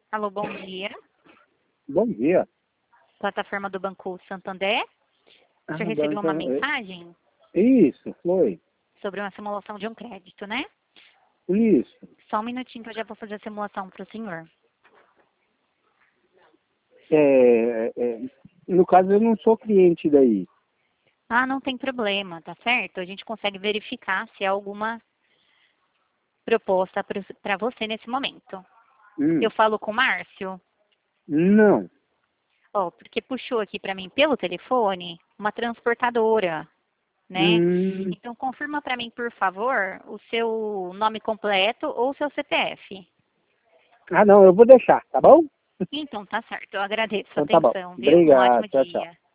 Alô, bom dia. Bom dia. Plataforma do Banco Santander. Ah, Você recebeu uma então, mensagem isso, foi. sobre uma simulação de um crédito, né? Isso. Só um minutinho que eu já vou fazer a simulação para o senhor. No caso, eu não sou cliente daí. Ah, não tem problema, tá certo? A gente consegue verificar se há alguma proposta para você nesse momento. Eu falo com o Márcio? Não. Ó, porque puxou aqui para mim pelo telefone uma transportadora, né? Hum, Então confirma para mim, por favor, o seu nome completo ou o seu CPF. não, eu vou deixar, tá bom? Então tá certo, eu agradeço a Então tá bom. atenção, viu? Um Obrigado. ótimo Tchau, tchau. dia.